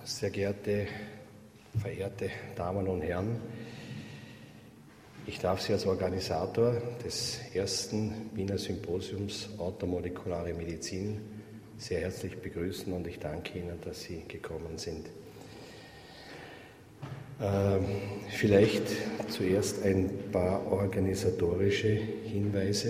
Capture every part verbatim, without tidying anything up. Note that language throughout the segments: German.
Sehr geehrte, verehrte Damen und Herren, ich darf Sie als Organisator des ersten Wiener Symposiums Orthomolekulare Medizin sehr herzlich begrüßen und ich danke Ihnen, dass Sie gekommen sind. Ähm, vielleicht zuerst ein paar organisatorische Hinweise.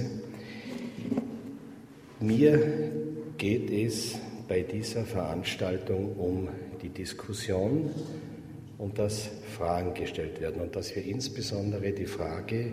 Mir geht es bei dieser Veranstaltung um die Diskussion und dass Fragen gestellt werden und dass wir insbesondere die Frage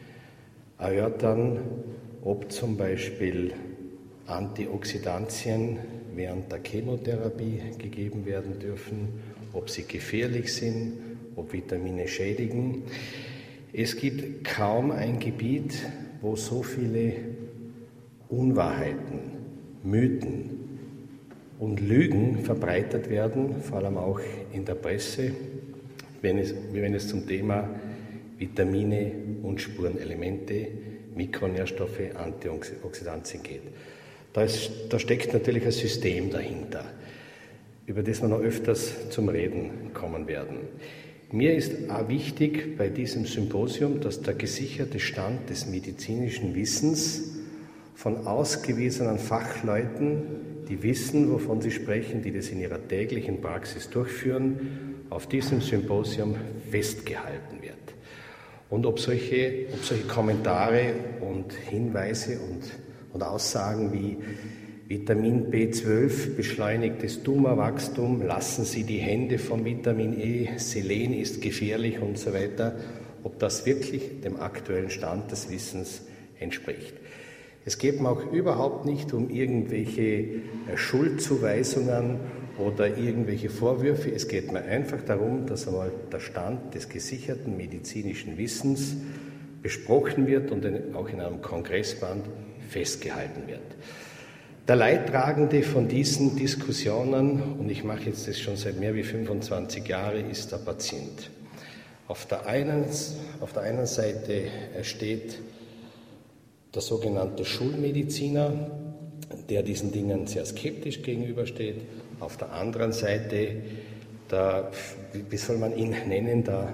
erörtern, ob zum Beispiel Antioxidantien während der Chemotherapie gegeben werden dürfen, ob sie gefährlich sind, ob Vitamine schädigen. Es gibt kaum ein Gebiet, wo so viele Unwahrheiten, Mythen und Lügen verbreitet werden, vor allem auch in der Presse, wenn es, wenn es zum Thema Vitamine und Spurenelemente, Mikronährstoffe, Antioxidantien geht. Da, ist, da steckt natürlich ein System dahinter, über das wir noch öfters zum Reden kommen werden. Mir ist auch wichtig bei diesem Symposium, dass der gesicherte Stand des medizinischen Wissens von ausgewiesenen Fachleuten, die wissen, wovon sie sprechen, die das in ihrer täglichen Praxis durchführen, auf diesem Symposium festgehalten wird. Und ob solche, ob solche Kommentare und Hinweise und, und Aussagen wie Vitamin B zwölf beschleunigt das Tumorwachstum, lassen Sie die Hände vom Vitamin E, Selen ist gefährlich und so weiter, ob das wirklich dem aktuellen Stand des Wissens entspricht. Es geht mir auch überhaupt nicht um irgendwelche Schuldzuweisungen oder irgendwelche Vorwürfe. Es geht mir einfach darum, dass einmal der Stand des gesicherten medizinischen Wissens besprochen wird und auch in einem Kongressband festgehalten wird. Der Leidtragende von diesen Diskussionen, und ich mache jetzt das schon seit mehr wie fünfundzwanzig Jahren, ist der Patient. Auf der einen, auf der einen Seite steht der sogenannte Schulmediziner, der diesen Dingen sehr skeptisch gegenübersteht. Auf der anderen Seite der, wie soll man ihn nennen, der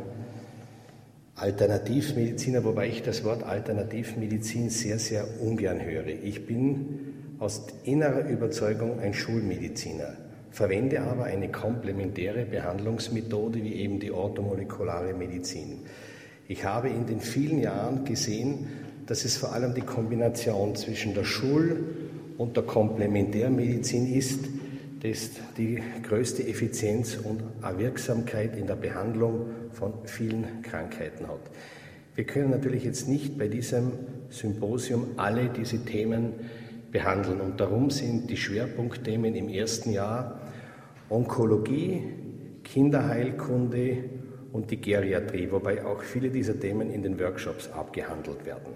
Alternativmediziner, wobei ich das Wort Alternativmedizin sehr, sehr ungern höre. Ich bin aus innerer Überzeugung ein Schulmediziner, verwende aber eine komplementäre Behandlungsmethode wie eben die orthomolekulare Medizin. Ich habe in den vielen Jahren gesehen, dass es vor allem die Kombination zwischen der Schul- und der Komplementärmedizin ist, das die größte Effizienz und Wirksamkeit in der Behandlung von vielen Krankheiten hat. Wir können natürlich jetzt nicht bei diesem Symposium alle diese Themen behandeln und darum sind die Schwerpunktthemen im ersten Jahr Onkologie, Kinderheilkunde und die Geriatrie, wobei auch viele dieser Themen in den Workshops abgehandelt werden.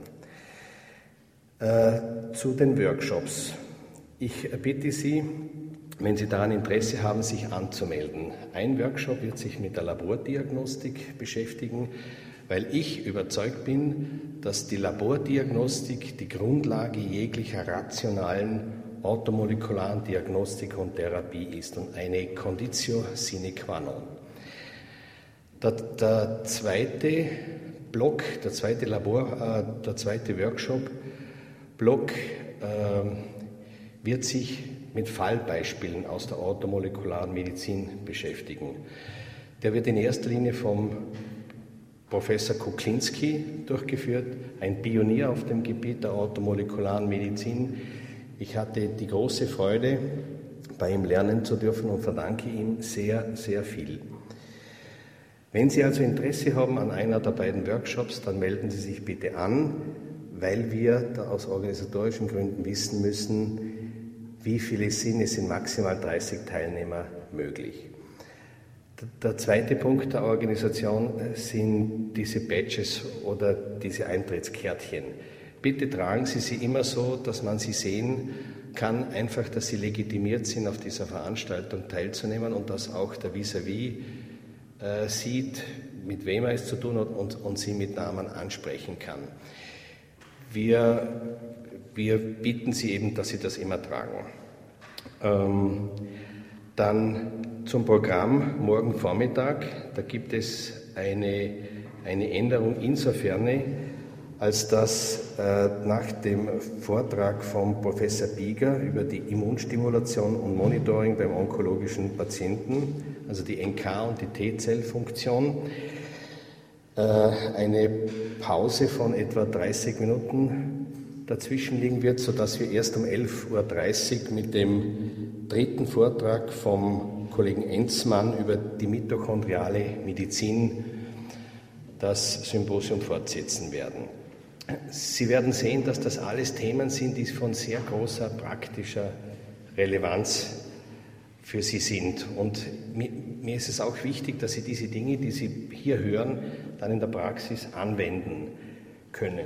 Äh, zu den Workshops. Ich bitte Sie, wenn Sie daran Interesse haben, sich anzumelden. Ein Workshop wird sich mit der Labordiagnostik beschäftigen, weil ich überzeugt bin, dass die Labordiagnostik die Grundlage jeglicher rationalen orthomolekularen Diagnostik und Therapie ist und eine Conditio sine qua non. Der, der zweite Block, der zweite Labor, äh, der zweite Workshop-Block äh, wird sich mit Fallbeispielen aus der orthomolekularen Medizin beschäftigen. Der wird in erster Linie vom Professor Kuklinski durchgeführt, ein Pionier auf dem Gebiet der orthomolekularen Medizin. Ich hatte die große Freude, bei ihm lernen zu dürfen und verdanke ihm sehr, sehr viel. Wenn Sie also Interesse haben an einer der beiden Workshops, dann melden Sie sich bitte an, weil wir da aus organisatorischen Gründen wissen müssen, wie viele sind. Es sind maximal dreißig Teilnehmer möglich. Der zweite Punkt der Organisation sind diese Badges oder diese Eintrittskärtchen. Bitte tragen Sie sie immer so, dass man sie sehen kann, einfach, dass Sie legitimiert sind, auf dieser Veranstaltung teilzunehmen und dass auch der Vis-à-vis äh, sieht, mit wem er es zu tun hat und, und Sie mit Namen ansprechen kann. Wir, wir bitten Sie eben, dass Sie das immer tragen. Ähm, Dann zum Programm morgen Vormittag. Da gibt es eine, eine Änderung insofern, als dass äh, nach dem Vortrag von Professor Bieger über die Immunstimulation und Monitoring beim onkologischen Patienten, also die N K- und die T-Zellfunktion, äh, eine Pause von etwa dreißig Minuten dazwischen liegen wird, sodass wir erst um elf Uhr dreißig mit dem dritten Vortrag vom Kollegen Enzmann über die mitochondriale Medizin das Symposium fortsetzen werden. Sie werden sehen, dass das alles Themen sind, die von sehr großer praktischer Relevanz für Sie sind. Und mir, mir ist es auch wichtig, dass Sie diese Dinge, die Sie hier hören, dann in der Praxis anwenden können.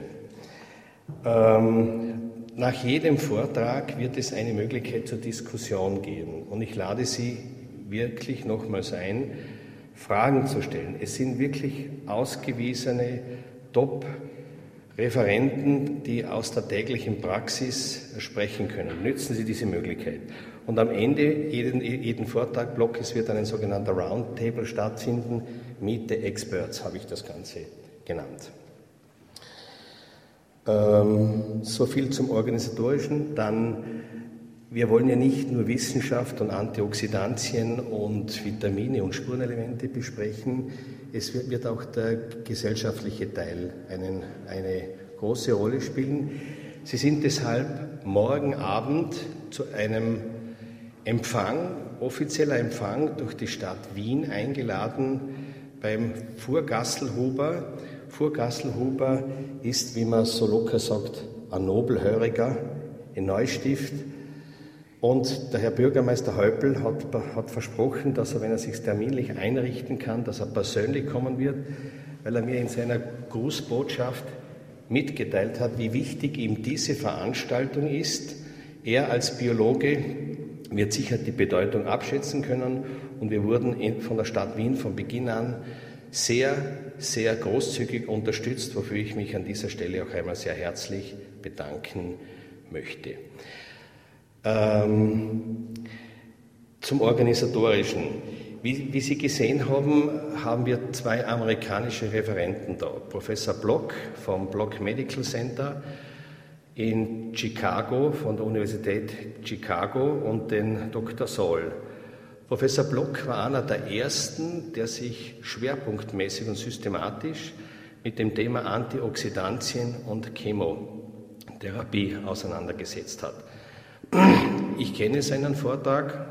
Ähm, nach jedem Vortrag wird es eine Möglichkeit zur Diskussion geben. Und ich lade Sie wirklich nochmals ein, Fragen zu stellen. Es sind wirklich ausgewiesene Top-Referenten, die aus der täglichen Praxis sprechen können. Nützen Sie diese Möglichkeit. Und am Ende jeden, jeden Vortragblockes wird ein sogenannter Roundtable stattfinden. Meet the Experts habe ich das Ganze genannt. Ähm, so viel zum Organisatorischen. Dann, wir wollen ja nicht nur Wissenschaft und Antioxidantien und Vitamine und Spurenelemente besprechen. Es wird, wird auch der gesellschaftliche Teil einen, eine große Rolle spielen. Sie sind deshalb morgen Abend zu einem Empfang, offizieller Empfang durch die Stadt Wien eingeladen beim Furgasselhuber. Furgasselhuber ist, wie man so locker sagt, ein Nobelhöriger in Neustift. Und der Herr Bürgermeister Häupl hat, hat versprochen, dass er, wenn er sich terminlich einrichten kann, dass er persönlich kommen wird, weil er mir in seiner Grußbotschaft mitgeteilt hat, wie wichtig ihm diese Veranstaltung ist. Er als Biologe wird sicher die Bedeutung abschätzen können und wir wurden von der Stadt Wien von Beginn an sehr, sehr großzügig unterstützt, wofür ich mich an dieser Stelle auch einmal sehr herzlich bedanken möchte. Ähm, zum Organisatorischen. Wie, wie Sie gesehen haben, haben wir zwei amerikanische Referenten da. Professor Block vom Block Medical Center in Chicago, von der Universität Chicago, und den Doktor Soll. Professor Block war einer der ersten, der sich schwerpunktmäßig und systematisch mit dem Thema Antioxidantien und Chemotherapie auseinandergesetzt hat. Ich kenne seinen Vortrag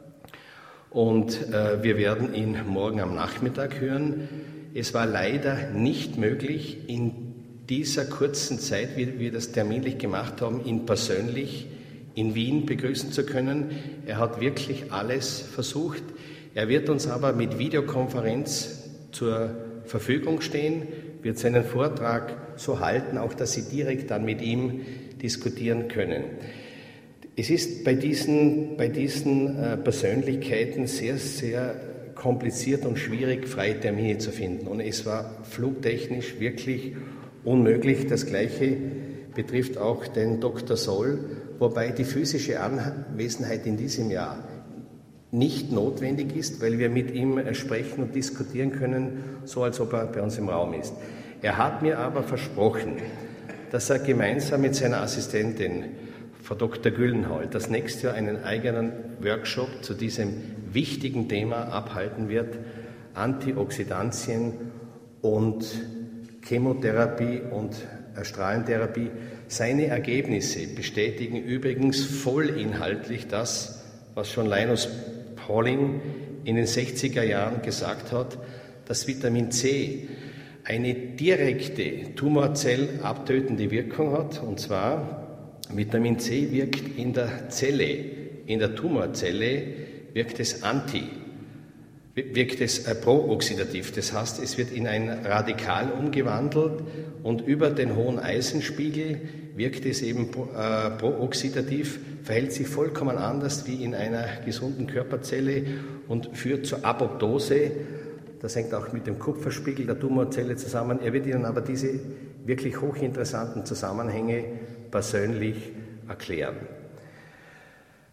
und äh, wir werden ihn morgen am Nachmittag hören. Es war leider nicht möglich, in dieser kurzen Zeit, wie wir das terminlich gemacht haben, ihn persönlich in Wien begrüßen zu können. Er hat wirklich alles versucht. Er wird uns aber mit Videokonferenz zur Verfügung stehen, wird seinen Vortrag so halten, auch dass Sie direkt dann mit ihm diskutieren können. Es ist bei diesen, bei diesen äh, Persönlichkeiten sehr, sehr kompliziert und schwierig, freie Termine zu finden. Und es war flugtechnisch wirklich unmöglich. Das Gleiche betrifft auch den Doktor Soll, wobei die physische Anwesenheit in diesem Jahr nicht notwendig ist, weil wir mit ihm sprechen und diskutieren können, so als ob er bei uns im Raum ist. Er hat mir aber versprochen, dass er gemeinsam mit seiner Assistentin, Frau Doktor Güllenhall, das nächste Jahr einen eigenen Workshop zu diesem wichtigen Thema abhalten wird, Antioxidantien und Chemotherapie und Strahlentherapie. Seine Ergebnisse bestätigen übrigens vollinhaltlich das, was schon Linus Pauling in den sechziger Jahren gesagt hat, dass Vitamin C eine direkte tumorzellabtötende Wirkung hat, und zwar Vitamin C wirkt in der Zelle, in der Tumorzelle wirkt es anti, wirkt es prooxidativ. Das heißt, es wird in ein Radikal umgewandelt und über den hohen Eisenspiegel wirkt es eben äh, prooxidativ, verhält sich vollkommen anders wie in einer gesunden Körperzelle und führt zur Apoptose. Das hängt auch mit dem Kupferspiegel der Tumorzelle zusammen. Er wird Ihnen aber diese wirklich hochinteressanten Zusammenhänge persönlich erklären.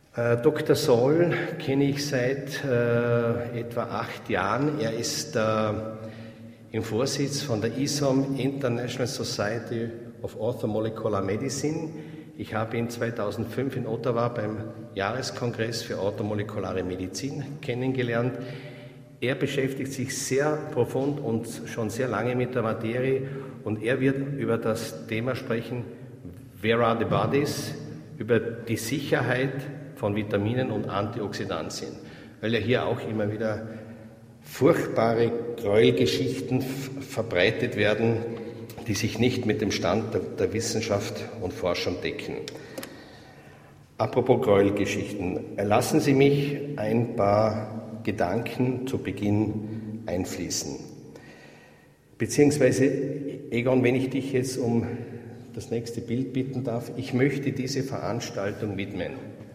Doktor Soll kenne ich seit äh, etwa acht Jahren. Er ist äh, im Vorsitz von der I S O M, International Society of Orthomolecular Medicine. Ich habe ihn zweitausendfünf in Ottawa beim Jahreskongress für orthomolekulare Medizin kennengelernt. Er beschäftigt sich sehr profund und schon sehr lange mit der Materie und er wird über das Thema sprechen, Where are the bodies? Über die Sicherheit von Vitaminen und Antioxidantien, weil ja hier auch immer wieder furchtbare Gräuelgeschichten verbreitet werden, die sich nicht mit dem Stand der, der Wissenschaft und Forschung decken. Apropos Gräuelgeschichten, lassen Sie mich ein paar Gedanken zu Beginn einfließen. Beziehungsweise, Egon, wenn ich dich jetzt um das nächste Bild bitten darf, ich möchte diese Veranstaltung widmen.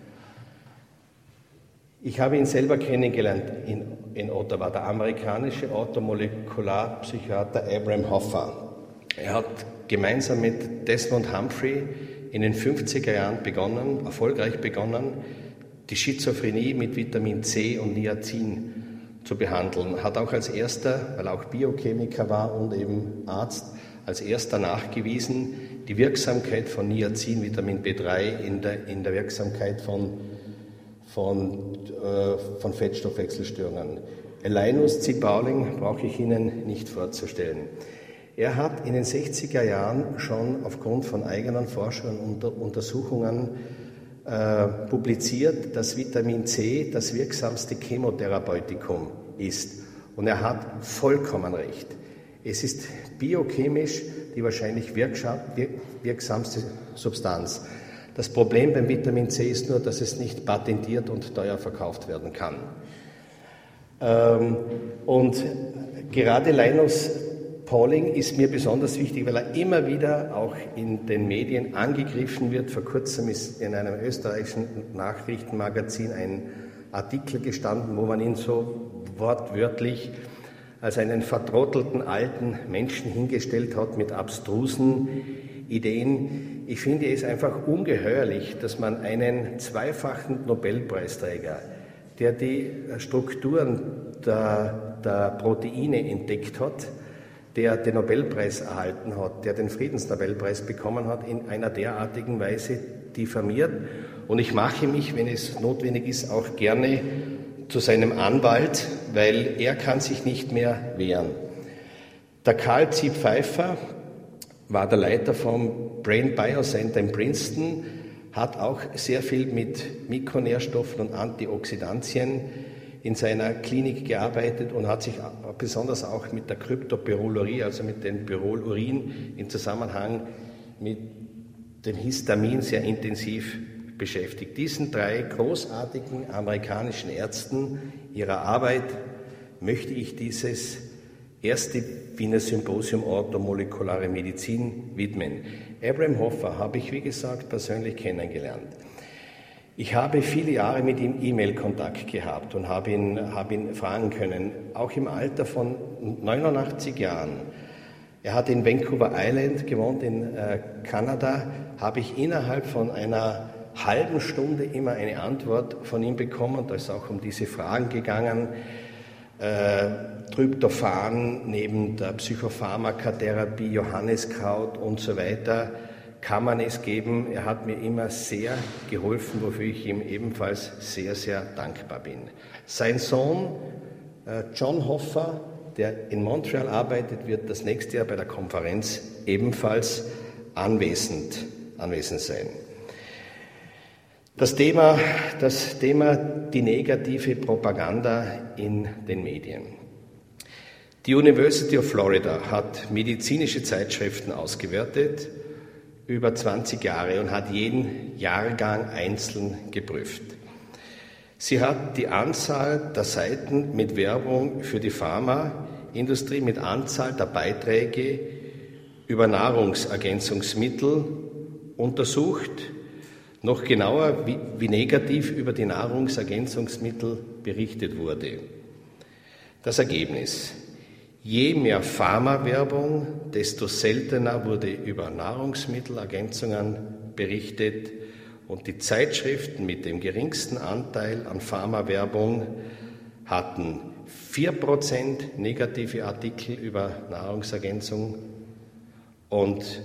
Ich habe ihn selber kennengelernt in, in Ottawa, der amerikanische Orthomolekularpsychiater Abraham Hoffa. Er hat gemeinsam mit Desmond Humphrey in den fünfziger Jahren begonnen, erfolgreich begonnen, die Schizophrenie mit Vitamin C und Niacin zu behandeln. Hat auch als erster, weil er auch Biochemiker war und eben Arzt, als erster nachgewiesen die Wirksamkeit von Niacin, Vitamin B drei in der, in der Wirksamkeit von Von, äh, von Fettstoffwechselstörungen. Linus C. Pauling brauche ich Ihnen nicht vorzustellen. Er hat in den sechziger Jahren schon aufgrund von eigenen Forschungen und Untersuchungen äh, publiziert, dass Vitamin C das wirksamste Chemotherapeutikum ist. Und er hat vollkommen recht. Es ist biochemisch die wahrscheinlich wirksamste Substanz. Das Problem beim Vitamin C ist nur, dass es nicht patentiert und teuer verkauft werden kann. Ähm, und gerade Linus Pauling ist mir besonders wichtig, weil er immer wieder auch in den Medien angegriffen wird. Vor kurzem ist in einem österreichischen Nachrichtenmagazin ein Artikel gestanden, wo man ihn so wortwörtlich als einen vertrottelten alten Menschen hingestellt hat mit abstrusen Ideen. Ich finde es einfach ungeheuerlich, dass man einen zweifachen Nobelpreisträger, der die Strukturen der, der Proteine entdeckt hat, der den Nobelpreis erhalten hat, der den Friedensnobelpreis bekommen hat, in einer derartigen Weise diffamiert. Und ich mache mich, wenn es notwendig ist, auch gerne zu seinem Anwalt, weil er kann sich nicht mehr wehren. Der Karl C. Pfeiffer war der Leiter vom Brain Biocenter in Princeton, hat auch sehr viel mit Mikronährstoffen und Antioxidantien in seiner Klinik gearbeitet und hat sich besonders auch mit der Kryptopyrrolurie, also mit dem Pyrrolurin im Zusammenhang mit dem Histamin sehr intensiv beschäftigt. Diesen drei großartigen amerikanischen Ärzten, ihrer Arbeit, möchte ich dieses erste Wiener Symposium Orthomolekulare Medizin widmen. Abraham Hoffa habe ich, wie gesagt, persönlich kennengelernt. Ich habe viele Jahre mit ihm E-Mail-Kontakt gehabt und habe ihn, habe ihn fragen können, auch im Alter von neunundachtzig Jahren. Er hat in Vancouver Island gewohnt, in äh, Kanada, habe ich innerhalb von einer halben Stunde immer eine Antwort von ihm bekommen. Da ist auch um diese Fragen gegangen. Äh, Tryptophan neben der Psychopharmakatherapie, Johanniskraut und so weiter, kann man es geben. Er hat mir immer sehr geholfen, wofür ich ihm ebenfalls sehr, sehr dankbar bin. Sein Sohn äh, John Hoffa, der in Montreal arbeitet, wird das nächste Jahr bei der Konferenz ebenfalls anwesend, anwesend sein. Das Thema, das Thema die negative Propaganda in den Medien. Die University of Florida hat medizinische Zeitschriften ausgewertet, über zwanzig Jahre, und hat jeden Jahrgang einzeln geprüft. Sie hat die Anzahl der Seiten mit Werbung für die Pharmaindustrie, mit Anzahl der Beiträge über Nahrungsergänzungsmittel untersucht, noch genauer, wie, wie negativ über die Nahrungsergänzungsmittel berichtet wurde. Das Ergebnis: Je mehr Pharmawerbung, desto seltener wurde über Nahrungsmittelergänzungen berichtet Und die Zeitschriften mit dem geringsten Anteil an Pharmawerbung hatten vier Prozent negative Artikel über Nahrungsergänzung und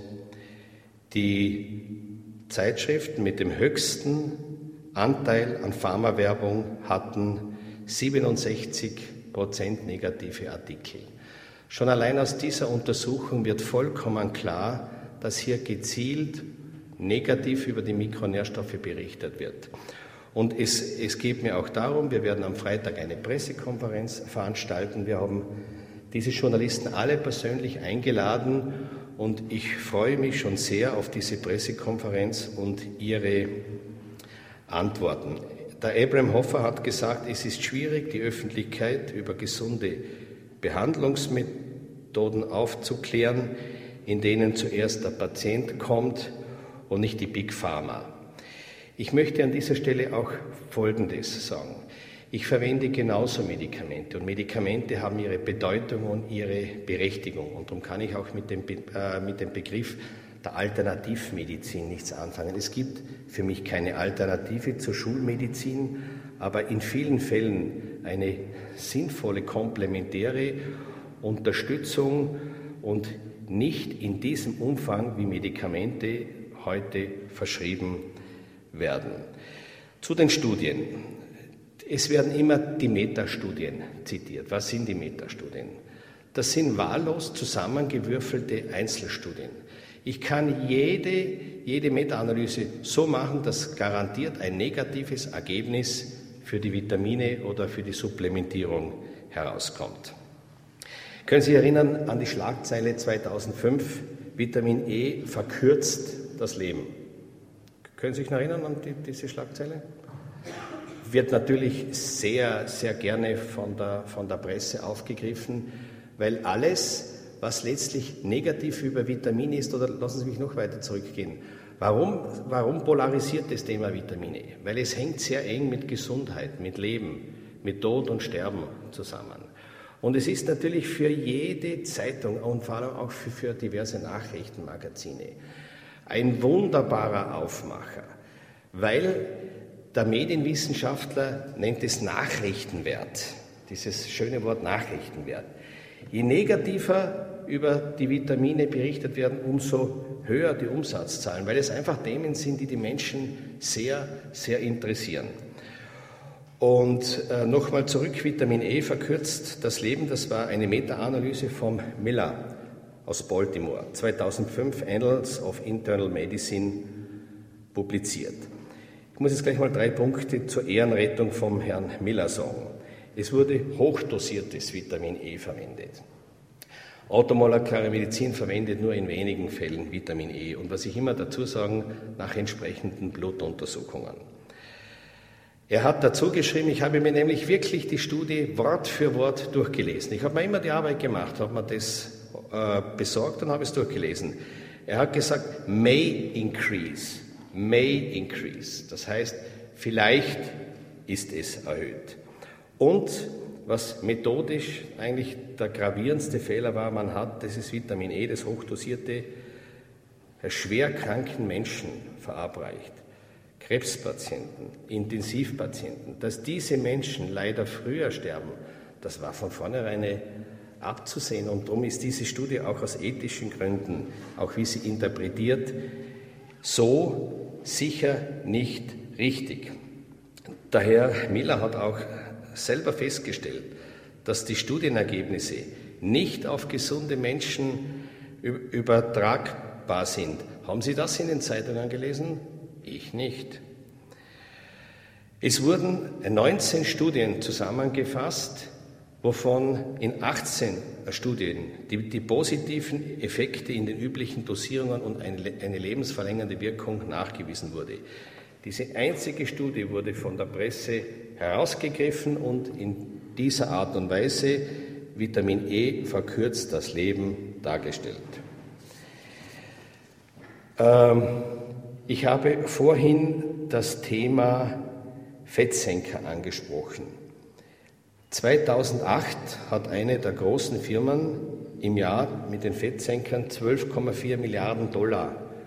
die Zeitschriften mit dem höchsten Anteil an Pharmawerbung hatten siebenundsechzig Prozent negative Artikel. Schon allein aus dieser Untersuchung wird vollkommen klar, dass hier gezielt negativ über die Mikronährstoffe berichtet wird. Und es, es geht mir auch darum, wir werden am Freitag eine Pressekonferenz veranstalten. Wir haben diese Journalisten alle persönlich eingeladen und ich freue mich schon sehr auf diese Pressekonferenz und ihre Antworten. Der Abraham Hoffa hat gesagt, es ist schwierig, die Öffentlichkeit über gesunde Behandlungsmethoden aufzuklären, in denen zuerst der Patient kommt und nicht die Big Pharma. Ich möchte an dieser Stelle auch Folgendes sagen. Ich verwende genauso Medikamente und Medikamente haben ihre Bedeutung und ihre Berechtigung und darum kann ich auch mit dem, Be- äh, mit dem Begriff der Alternativmedizin nichts anfangen. Es gibt für mich keine Alternative zur Schulmedizin, aber in vielen Fällen eine sinnvolle komplementäre Unterstützung und nicht in diesem Umfang, wie Medikamente heute verschrieben werden. Zu den Studien. Es werden immer die Metastudien zitiert. Was sind die Metastudien? Das sind wahllos zusammengewürfelte Einzelstudien. Ich kann jede, jede Meta-Analyse so machen, dass garantiert ein negatives Ergebnis für die Vitamine oder für die Supplementierung herauskommt. Können Sie sich erinnern an die Schlagzeile zweitausendfünf, Vitamin E verkürzt das Leben? Können Sie sich noch erinnern an die, diese Schlagzeile? Wird natürlich sehr, sehr gerne von der, von der Presse aufgegriffen, weil alles, was letztlich negativ über Vitamine ist, oder lassen Sie mich noch weiter zurückgehen, warum, warum polarisiert das Thema Vitamine? Weil es hängt sehr eng mit Gesundheit, mit Leben, mit Tod und Sterben zusammen. Und es ist natürlich für jede Zeitung und vor allem auch für, für diverse Nachrichtenmagazine ein wunderbarer Aufmacher, weil der Medienwissenschaftler nennt es Nachrichtenwert, dieses schöne Wort Nachrichtenwert. Je negativer über die Vitamine berichtet werden, umso höher die Umsatzzahlen, weil es einfach Themen sind, die die Menschen sehr, sehr interessieren. Und äh, nochmal zurück, Vitamin E verkürzt das Leben, das war eine Meta-Analyse vom Miller aus Baltimore, zweitausendfünf, Annals of Internal Medicine, publiziert. Ich muss jetzt gleich mal drei Punkte zur Ehrenrettung vom Herrn Miller sagen. Es wurde hochdosiertes Vitamin E verwendet. Automolekulare Medizin verwendet nur in wenigen Fällen Vitamin E. Und was ich immer dazu sagen, nach entsprechenden Blutuntersuchungen. Er hat dazu geschrieben, ich habe mir nämlich wirklich die Studie Wort für Wort durchgelesen. Ich habe mir immer die Arbeit gemacht, habe mir das äh, besorgt und habe es durchgelesen. Er hat gesagt, may increase, may increase. Das heißt, vielleicht ist es erhöht. Und was methodisch eigentlich der gravierendste Fehler war, man hat dieses Vitamin E, das hochdosierte, schwer kranken Menschen verabreicht. Krebspatienten, Intensivpatienten, dass diese Menschen leider früher sterben, das war von vornherein abzusehen. Und darum ist diese Studie auch aus ethischen Gründen, auch wie sie interpretiert, so sicher nicht richtig. Der Herr Miller hat auch selber festgestellt, dass die Studienergebnisse nicht auf gesunde Menschen übertragbar sind. Haben Sie das in den Zeitungen gelesen? Ich nicht. Es wurden neunzehn Studien zusammengefasst, wovon in achtzehn Studien die, die positiven Effekte in den üblichen Dosierungen und eine, eine lebensverlängernde Wirkung nachgewiesen wurde. Diese einzige Studie wurde von der Presse herausgegriffen und in dieser Art und Weise Vitamin E verkürzt das Leben dargestellt. Ähm, ich habe vorhin das Thema Fettsenker angesprochen. zweitausendacht hat eine der großen Firmen im Jahr mit den Fettsenkern zwölf Komma vier Milliarden Dollar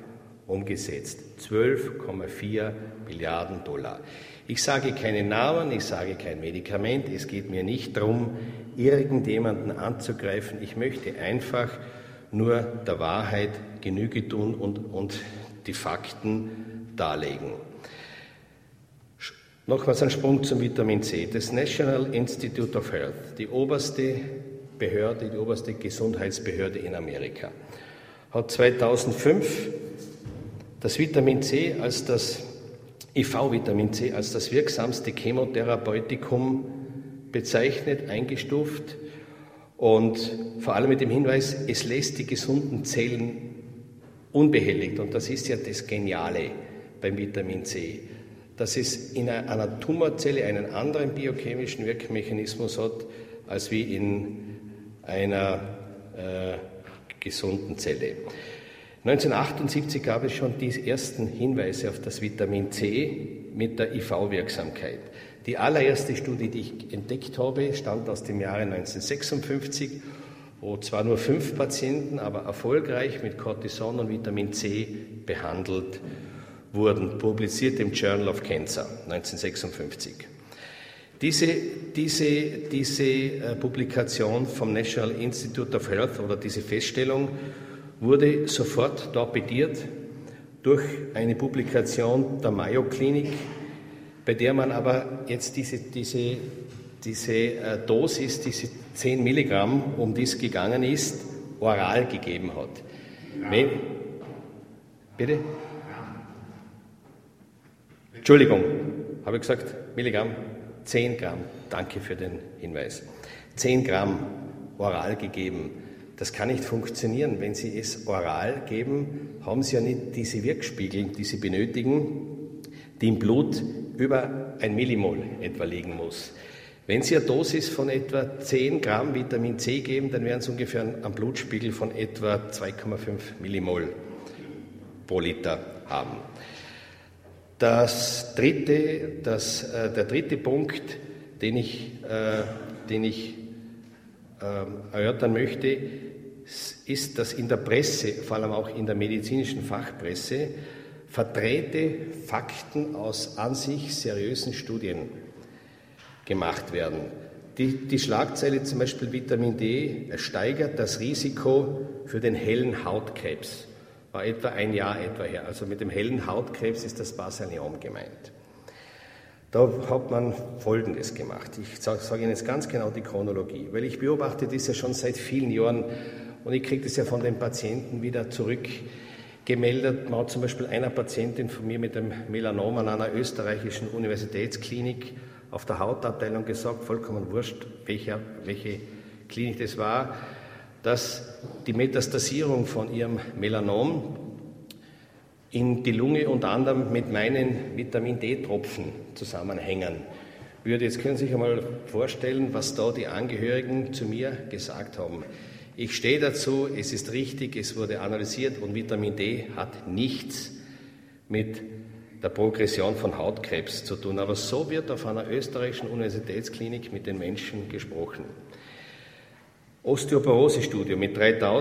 umgesetzt. zwölf Komma vier Milliarden Dollar. Ich sage keinen Namen, ich sage kein Medikament, es geht mir nicht darum, irgendjemanden anzugreifen. Ich möchte einfach nur der Wahrheit Genüge tun und, und die Fakten darlegen. Nochmals ein Sprung zum Vitamin C. Das National Institute of Health, die oberste Behörde, die oberste Gesundheitsbehörde in Amerika, hat zweitausendfünf das Vitamin C als das I V-Vitamin C als das wirksamste Chemotherapeutikum bezeichnet, eingestuft und vor allem mit dem Hinweis, es lässt die gesunden Zellen unbehelligt. Und das ist ja das Geniale beim Vitamin C, dass es in einer Tumorzelle einen anderen biochemischen Wirkmechanismus hat, als wie in einer äh, gesunden Zelle. neunzehnhundertachtundsiebzig gab es schon die ersten Hinweise auf das Vitamin C mit der I V-Wirksamkeit. Die allererste Studie, die ich entdeckt habe, stammt aus dem Jahre neunzehnhundertsechsundfünfzig, wo zwar nur fünf Patienten, aber erfolgreich mit Cortison und Vitamin C behandelt wurden, publiziert im Journal of Cancer neunzehnhundertsechsundfünfzig. Diese, diese, diese äh, Publikation vom National Institute of Health oder diese Feststellung wurde sofort torpediert durch eine Publikation der Mayo Klinik, bei der man aber jetzt diese, diese, diese äh, Dosis, diese zehn Milligramm, um die es gegangen ist, oral gegeben hat. Wenn, bitte? Entschuldigung, habe ich gesagt, Milligramm? zehn Gramm, danke für den Hinweis. zehn Gramm oral gegeben. Das kann nicht funktionieren. Wenn Sie es oral geben, haben Sie ja nicht diese Wirkspiegel, die Sie benötigen, die im Blut über ein Millimol etwa liegen muss. Wenn Sie eine Dosis von etwa zehn Gramm Vitamin C geben, dann werden Sie ungefähr einen Blutspiegel von etwa zwei Komma fünf Millimol pro Liter haben. Das dritte, das, äh, der dritte Punkt, den ich, äh, den ich äh, erörtern möchte, ist, dass in der Presse, vor allem auch in der medizinischen Fachpresse, verdrehte Fakten aus an sich seriösen Studien gemacht werden. Die, die Schlagzeile zum Beispiel Vitamin D steigert das Risiko für den hellen Hautkrebs. War etwa ein Jahr etwa her. Also mit dem hellen Hautkrebs ist das Basaliom gemeint. Da hat man Folgendes gemacht. Ich sage Ihnen jetzt ganz genau die Chronologie, weil ich beobachte das ja schon seit vielen Jahren und ich kriege das ja von den Patienten wieder zurückgemeldet. Man hat zum Beispiel einer Patientin von mir mit dem Melanom an einer österreichischen Universitätsklinik auf der Hautabteilung gesagt, vollkommen wurscht, welche, welche Klinik das war, dass die Metastasierung von ihrem Melanom in die Lunge unter anderem mit meinen Vitamin-D-Tropfen zusammenhängen würde. Jetzt können Sie sich einmal vorstellen, was da die Angehörigen zu mir gesagt haben. Ich stehe dazu, es ist richtig, es wurde analysiert und Vitamin D hat nichts mit der Progression von Hautkrebs zu tun. Aber so wird auf einer österreichischen Universitätsklinik mit den Menschen gesprochen. Osteoporose-Studie mit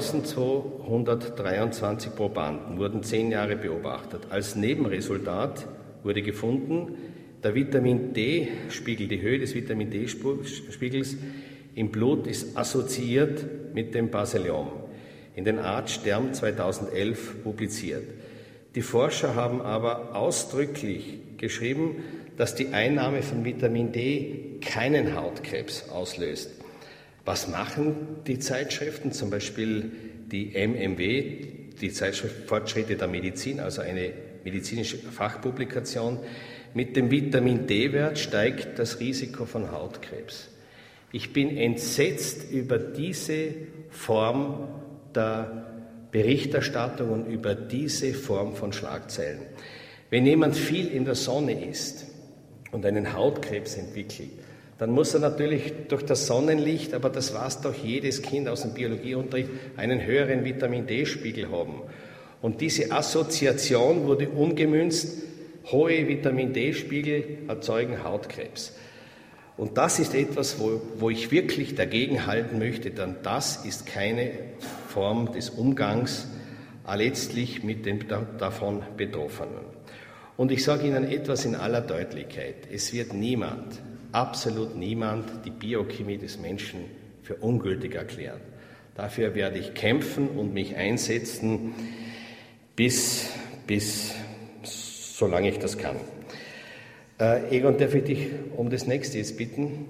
dreitausendzweihundertdreiundzwanzig Probanden wurden zehn Jahre beobachtet. Als Nebenresultat wurde gefunden, der Vitamin D-Spiegel, die Höhe des Vitamin D-Spiegels im Blut ist assoziiert mit dem Basaliom. In den Arts Derm zweitausendelf publiziert. Die Forscher haben aber ausdrücklich geschrieben, dass die Einnahme von Vitamin D keinen Hautkrebs auslöst. Was machen die Zeitschriften, zum Beispiel die M M W, die Zeitschrift Fortschritte der Medizin, also eine medizinische Fachpublikation? Mit dem Vitamin D-Wert steigt das Risiko von Hautkrebs. Ich bin entsetzt über diese Form der Berichterstattung und über diese Form von Schlagzeilen. Wenn jemand viel in der Sonne ist und einen Hautkrebs entwickelt, dann muss er natürlich durch das Sonnenlicht, aber das weiß doch jedes Kind aus dem Biologieunterricht, einen höheren Vitamin-D-Spiegel haben. Und diese Assoziation wurde umgemünzt, hohe Vitamin-D-Spiegel erzeugen Hautkrebs. Und das ist etwas, wo, wo ich wirklich dagegenhalten möchte, denn das ist keine Form des Umgangs letztlich mit den davon Betroffenen. Und ich sage Ihnen etwas in aller Deutlichkeit. Es wird niemand, absolut niemand, die Biochemie des Menschen für ungültig erklären. Dafür werde ich kämpfen und mich einsetzen, bis, bis solange ich das kann. Äh, Egon, darf ich dich um das nächste jetzt bitten?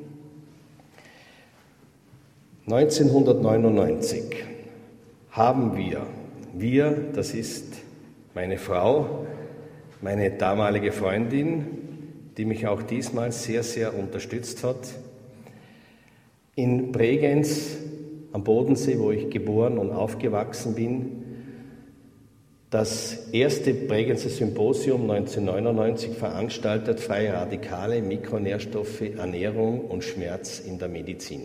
neunzehnhundertneunundneunzig haben wir, wir, das ist meine Frau, meine damalige Freundin, die mich auch diesmal sehr, sehr unterstützt hat, in Bregenz am Bodensee, wo ich geboren und aufgewachsen bin, das erste Bregenzer Symposium neunzehnhundertneunundneunzig veranstaltet, freie Radikale, Mikronährstoffe, Ernährung und Schmerz in der Medizin.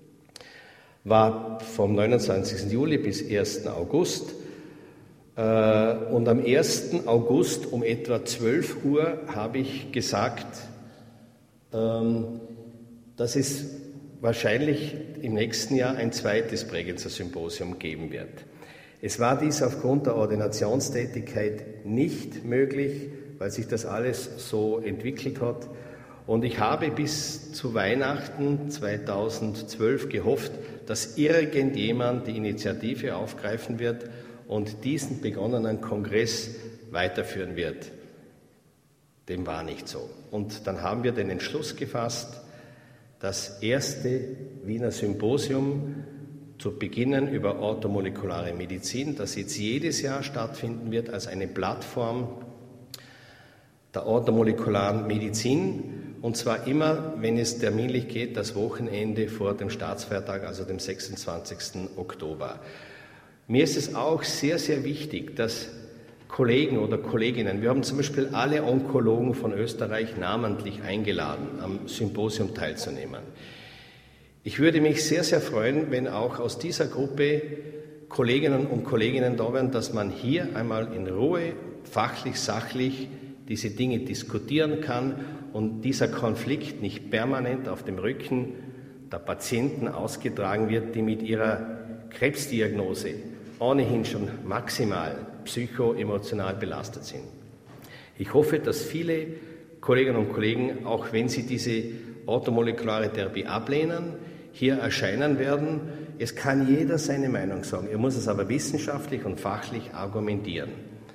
War vom neunundzwanzigsten Juli bis ersten August äh, und am ersten August um etwa zwölf Uhr habe ich gesagt, ähm, dass es wahrscheinlich im nächsten Jahr ein zweites Bregenzer Symposium geben wird. Es war dies aufgrund der Ordinationstätigkeit nicht möglich, weil sich das alles so entwickelt hat. Und ich habe bis zu Weihnachten zweitausendzwölf gehofft, dass irgendjemand die Initiative aufgreifen wird und diesen begonnenen Kongress weiterführen wird. Dem war nicht so. Und dann haben wir den Entschluss gefasst, das erste Wiener Symposium zu beginnen über orthomolekulare Medizin, das jetzt jedes Jahr stattfinden wird als eine Plattform der orthomolekularen Medizin, und zwar immer, wenn es terminlich geht, das Wochenende vor dem Staatsfeiertag, also dem sechsundzwanzigsten Oktober. Mir ist es auch sehr, sehr wichtig, dass Kollegen oder Kolleginnen, wir haben zum Beispiel alle Onkologen von Österreich namentlich eingeladen, am Symposium teilzunehmen. Ich würde mich sehr, sehr freuen, wenn auch aus dieser Gruppe Kolleginnen und Kollegen da wären, dass man hier einmal in Ruhe, fachlich, sachlich diese Dinge diskutieren kann und dieser Konflikt nicht permanent auf dem Rücken der Patienten ausgetragen wird, die mit ihrer Krebsdiagnose ohnehin schon maximal psychoemotional belastet sind. Ich hoffe, dass viele Kolleginnen und Kollegen, auch wenn sie diese orthomolekulare Therapie ablehnen, hier erscheinen werden. Es kann jeder seine Meinung sagen, er muss es aber wissenschaftlich und fachlich argumentieren.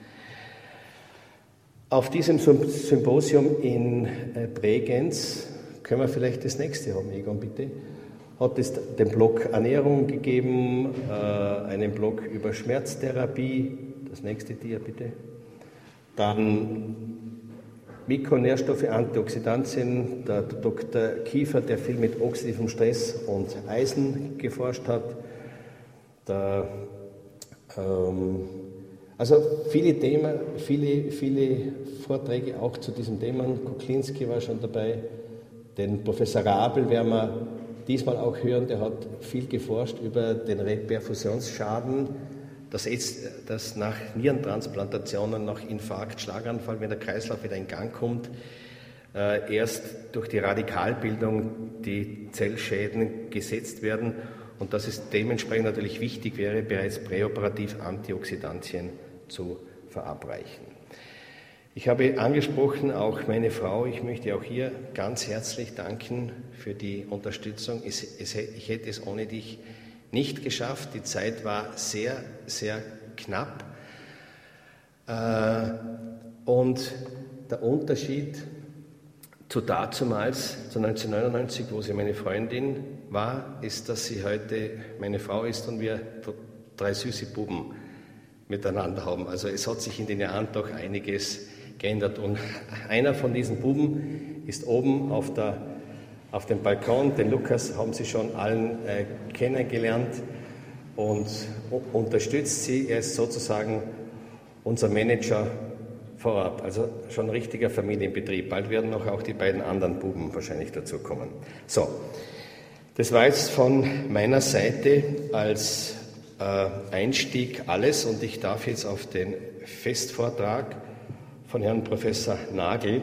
Auf diesem Symposium in Bregenz, können wir vielleicht das nächste haben, Egon, bitte, hat es den Block Ernährung gegeben, äh, einen Block über Schmerztherapie, das nächste Dia bitte, dann Mikronährstoffe, Antioxidantien, der Doktor Kiefer, der viel mit oxidativem Stress und Eisen geforscht hat, der, ähm, also viele Themen, viele, viele Vorträge auch zu diesem Thema. Kuklinski war schon dabei, den Professor Rabel werden wir diesmal auch hören, der hat viel geforscht über den Reperfusionsschaden, dass, jetzt, dass nach Nierentransplantationen, nach Infarkt, Schlaganfall, wenn der Kreislauf wieder in Gang kommt, äh, erst durch die Radikalbildung die Zellschäden gesetzt werden und dass es dementsprechend natürlich wichtig wäre, bereits präoperativ Antioxidantien zu verabreichen. Ich habe angesprochen, auch meine Frau, ich möchte auch hier ganz herzlich danken für die Unterstützung. Es, es, ich hätte es ohne dich nicht geschafft. Die Zeit war sehr, sehr knapp. Äh, und der Unterschied zu dazumals, zu neunzehnhundertneunundneunzig, wo sie meine Freundin war, ist, dass sie heute meine Frau ist und wir drei süße Buben miteinander haben. Also es hat sich in den Jahren doch einiges geändert. Und einer von diesen Buben ist oben auf, der, auf dem Balkon. Den Lukas haben Sie schon allen äh, kennengelernt und unterstützt sie. Er ist sozusagen unser Manager vor Ort. Also schon ein richtiger Familienbetrieb. Bald werden noch auch die beiden anderen Buben wahrscheinlich dazukommen. So, das war jetzt von meiner Seite als äh, Einstieg alles und ich darf jetzt auf den Festvortrag von Herrn Professor Nagel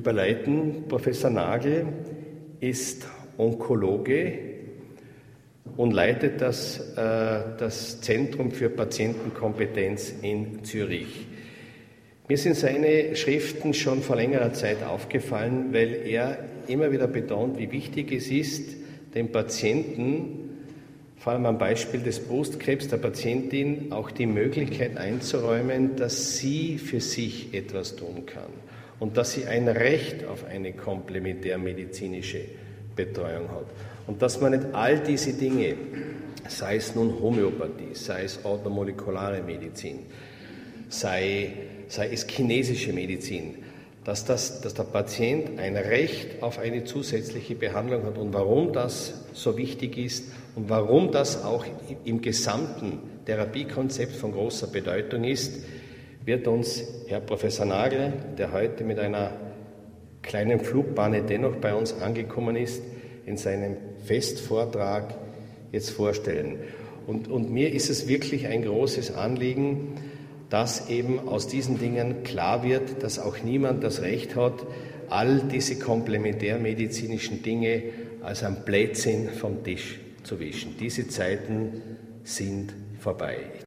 überleiten. Professor Nagel ist Onkologe und leitet das, äh, das Zentrum für Patientenkompetenz in Zürich. Mir sind seine Schriften schon vor längerer Zeit aufgefallen, weil er immer wieder betont, wie wichtig es ist, den Patienten, vor allem am Beispiel des Brustkrebs der Patientin, auch die Möglichkeit einzuräumen, dass sie für sich etwas tun kann und dass sie ein Recht auf eine komplementärmedizinische Betreuung hat. Und dass man nicht all diese Dinge, sei es nun Homöopathie, sei es orthomolekulare Medizin, sei, sei es chinesische Medizin, dass, das, dass der Patient ein Recht auf eine zusätzliche Behandlung hat. Und warum das so wichtig ist und warum das auch im gesamten Therapiekonzept von großer Bedeutung ist, wird uns Herr Professor Nagel, der heute mit einer kleinen Flugbahn dennoch bei uns angekommen ist, in seinem Festvortrag jetzt vorstellen. Und, und mir ist es wirklich ein großes Anliegen, dass eben aus diesen Dingen klar wird, dass auch niemand das Recht hat, all diese komplementärmedizinischen Dinge als ein Blödsinn vom Tisch zu wischen. Diese Zeiten sind vorbei.